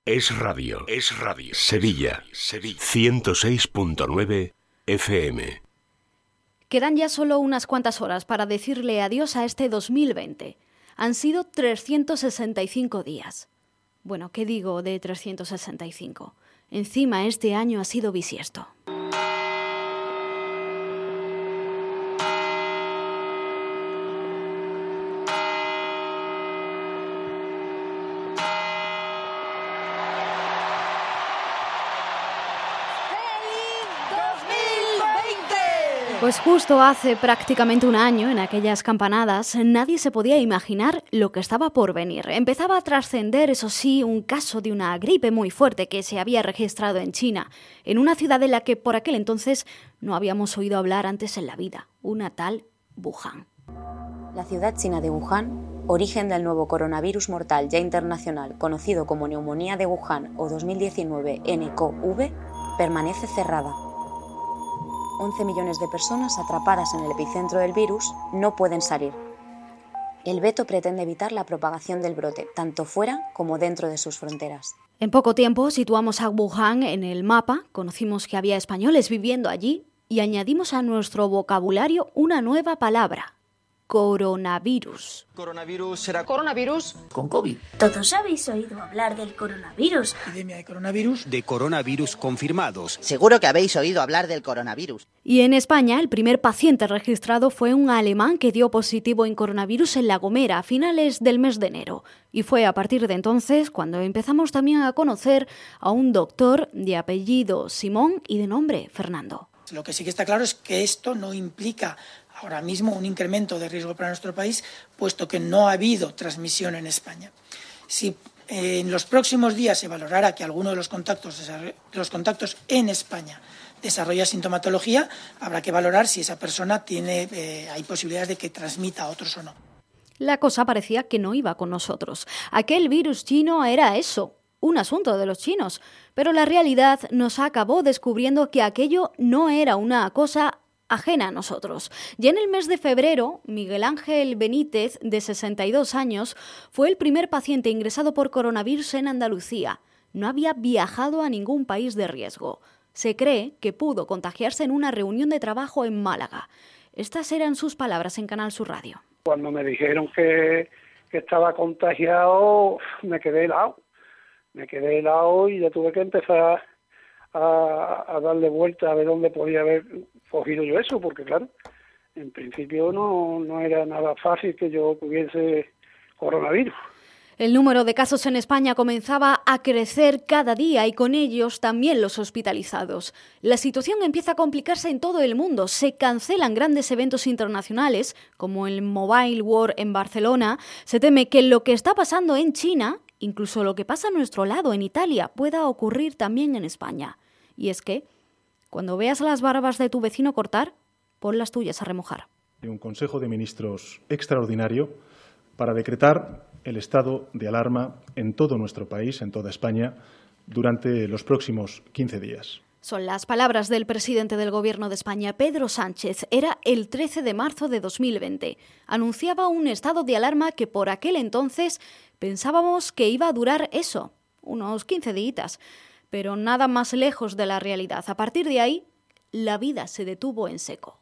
Es radio. Es radio. Sevilla. 106.9 FM. Quedan ya solo unas cuantas horas para decirle adiós a este 2020. Han sido 365 días. Bueno, ¿qué digo de 365? Encima este año ha sido bisiesto. Pues justo hace prácticamente un año, en aquellas campanadas, nadie se podía imaginar lo que estaba por venir. Empezaba a trascender, eso sí, un caso de una gripe muy fuerte que se había registrado en China, en una ciudad de la que por aquel entonces no habíamos oído hablar antes en la vida, una tal Wuhan. La ciudad china de Wuhan, origen del nuevo coronavirus mortal ya internacional, conocido como neumonía de Wuhan o 2019 nCoV, permanece cerrada. 11 millones de personas atrapadas en el epicentro del virus no pueden salir. El veto pretende evitar la propagación del brote, tanto fuera como dentro de sus fronteras. En poco tiempo situamos a Wuhan en el mapa, conocimos que había españoles viviendo allí y añadimos a nuestro vocabulario una nueva palabra: coronavirus. Coronavirus será coronavirus con COVID. Todos habéis oído hablar del coronavirus. Epidemia de coronavirus. De coronavirus confirmados. Seguro que habéis oído hablar del coronavirus. Y en España, el primer paciente registrado fue un alemán que dio positivo en coronavirus en La Gomera a finales del mes de enero. Y fue a partir de entonces cuando empezamos también a conocer a un doctor de apellido Simón y de nombre Fernando. Lo que sí que está claro es que esto no implica ahora mismo un incremento de riesgo para nuestro país, puesto que no ha habido transmisión en España. Si en los próximos días se valorara que alguno de los contactos en España desarrolla sintomatología, habrá que valorar si esa persona hay posibilidades de que transmita a otros o no. La cosa parecía que no iba con nosotros. Aquel virus chino era eso, un asunto de los chinos, pero la realidad nos acabó descubriendo que aquello no era una cosa ajena a nosotros. Ya en el mes de febrero, Miguel Ángel Benítez, de 62 años, fue el primer paciente ingresado por coronavirus en Andalucía. No había viajado a ningún país de riesgo. Se cree que pudo contagiarse en una reunión de trabajo en Málaga. Estas eran sus palabras en Canal Sur Radio. Cuando me dijeron que estaba contagiado, me quedé helado. Y ya tuve que empezar a darle vuelta a ver dónde podía haber cogido yo eso, porque claro, en principio no era nada fácil que yo tuviese coronavirus. El número de casos en España comenzaba a crecer cada día y con ellos también los hospitalizados. La situación empieza a complicarse en todo el mundo. Se cancelan grandes eventos internacionales, como el Mobile World en Barcelona. Se teme que lo que está pasando en China, incluso lo que pasa a nuestro lado en Italia, pueda ocurrir también en España. Y es que, cuando veas las barbas de tu vecino cortar, pon las tuyas a remojar. Un Consejo de Ministros extraordinario para decretar el estado de alarma en todo nuestro país, en toda España, durante los próximos 15 días. Son las palabras del presidente del Gobierno de España, Pedro Sánchez. Era el 13 de marzo de 2020. Anunciaba un estado de alarma que por aquel entonces pensábamos que iba a durar eso, unos 15 días. Pero nada más lejos de la realidad. A partir de ahí, la vida se detuvo en seco.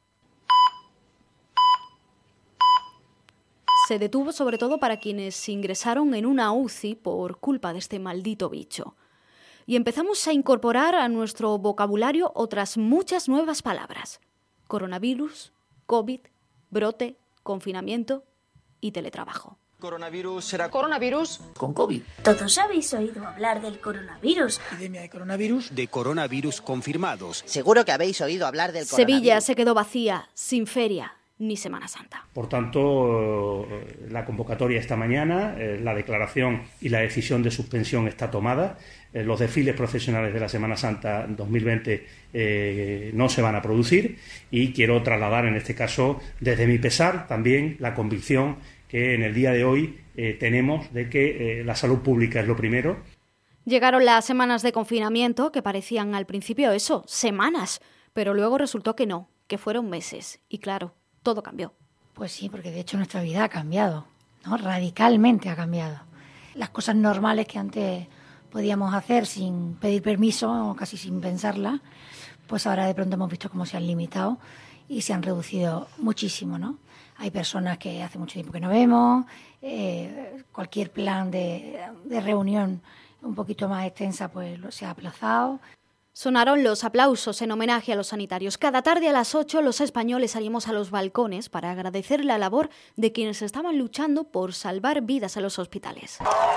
Se detuvo sobre todo para quienes ingresaron en una UCI por culpa de este maldito bicho. Y empezamos a incorporar a nuestro vocabulario otras muchas nuevas palabras. Coronavirus, COVID, brote, confinamiento y teletrabajo. Coronavirus será coronavirus con COVID. Todos habéis oído hablar del coronavirus. Epidemia de coronavirus. De coronavirus confirmados. Seguro que habéis oído hablar del coronavirus. Sevilla se quedó vacía, sin feria ni Semana Santa. Por tanto, la convocatoria esta mañana, la declaración y la decisión de suspensión está tomada. Los desfiles profesionales de la Semana Santa 2020 no se van a producir y quiero trasladar en este caso, desde mi pesar, también la convicción que en el día de hoy tenemos de que la salud pública es lo primero. Llegaron las semanas de confinamiento que parecían al principio eso, semanas, pero luego resultó que no, que fueron meses. Y claro, todo cambió. Pues sí, porque de hecho nuestra vida ha cambiado, ¿no? Radicalmente ha cambiado. Las cosas normales que antes podíamos hacer sin pedir permiso o casi sin pensarla, pues ahora de pronto hemos visto cómo se han limitado y se han reducido muchísimo, ¿no? Hay personas que hace mucho tiempo que no vemos, cualquier plan de reunión un poquito más extensa pues se ha aplazado. Sonaron los aplausos en homenaje a los sanitarios. Cada tarde a las 8 los españoles salimos a los balcones para agradecer la labor de quienes estaban luchando por salvar vidas en los hospitales.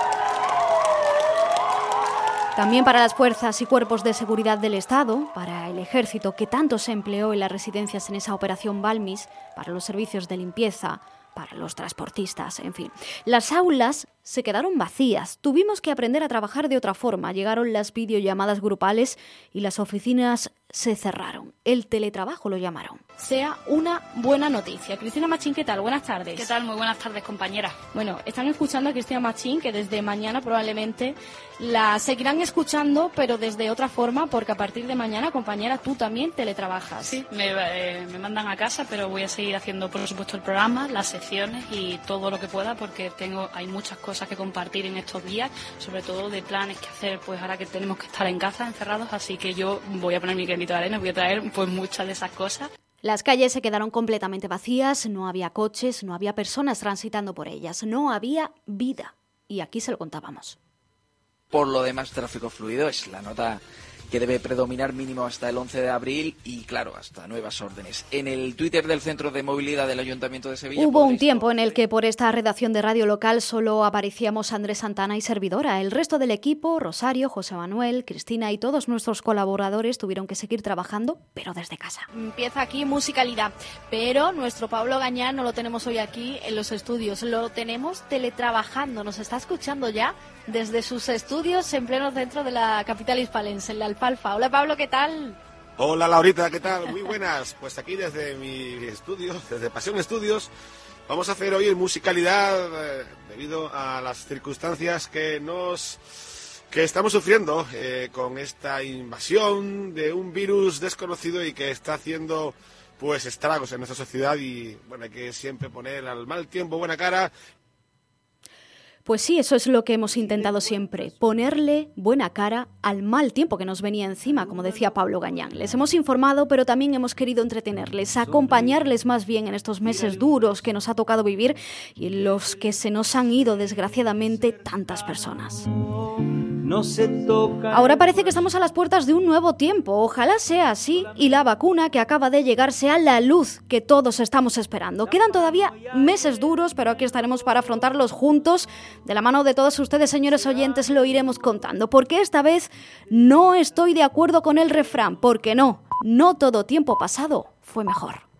También para las fuerzas y cuerpos de seguridad del Estado, para el ejército que tanto se empleó en las residencias en esa operación Balmis, para los servicios de limpieza, para los transportistas, en fin. Las aulas se quedaron vacías. Tuvimos que aprender a trabajar de otra forma. Llegaron las videollamadas grupales y las oficinas se cerraron. El teletrabajo lo llamaron. Sea una buena noticia. Cristina Machín, ¿qué tal? Buenas tardes. ¿Qué tal? Muy buenas tardes, compañera. Bueno, están escuchando a Cristina Machín, que desde mañana probablemente la seguirán escuchando, pero desde otra forma, porque a partir de mañana, compañera, tú también teletrabajas. Sí, me mandan a casa, pero voy a seguir haciendo, por supuesto, el programa, las secciones y todo lo que pueda, porque hay muchas cosas que compartir en estos días, sobre todo de planes que hacer, pues ahora que tenemos que estar en casa, encerrados, así que yo voy a poner mi granito de arena, voy a traer pues muchas de esas cosas. Las calles se quedaron completamente vacías, no había coches, no había personas transitando por ellas, no había vida. Y aquí se lo contábamos. Por lo demás, tráfico fluido es la nota que debe predominar mínimo hasta el 11 de abril y, claro, hasta nuevas órdenes. En el Twitter del Centro de Movilidad del Ayuntamiento de Sevilla... Hubo un tiempo en el que por esta redacción de radio local solo aparecíamos Andrés Santana y servidora. El resto del equipo, Rosario, José Manuel, Cristina y todos nuestros colaboradores tuvieron que seguir trabajando, pero desde casa. Empieza aquí musicalidad, pero nuestro Pablo Gañán no lo tenemos hoy aquí en los estudios, lo tenemos teletrabajando, nos está escuchando ya desde sus estudios en pleno centro de la capital hispalense, en la Alfalfa. Hola Pablo, ¿qué tal? Hola Laurita, ¿qué tal? Muy buenas. Pues aquí desde mi estudio, desde Pasión Estudios, vamos a hacer hoy en musicalidad debido a las circunstancias que estamos sufriendo con esta invasión de un virus desconocido y que está haciendo pues estragos en nuestra sociedad y bueno, hay que siempre poner al mal tiempo buena cara. Pues sí, eso es lo que hemos intentado siempre, ponerle buena cara al mal tiempo que nos venía encima, como decía Pablo Gañán. Les hemos informado, pero también hemos querido entretenerles, acompañarles más bien en estos meses duros que nos ha tocado vivir y en los que se nos han ido, desgraciadamente, tantas personas. Ahora parece que estamos a las puertas de un nuevo tiempo. Ojalá sea así y la vacuna que acaba de llegar sea la luz que todos estamos esperando. Quedan todavía meses duros, pero aquí estaremos para afrontarlos juntos. De la mano de todos ustedes, señores oyentes, lo iremos contando. Porque esta vez no estoy de acuerdo con el refrán, porque no todo tiempo pasado fue mejor.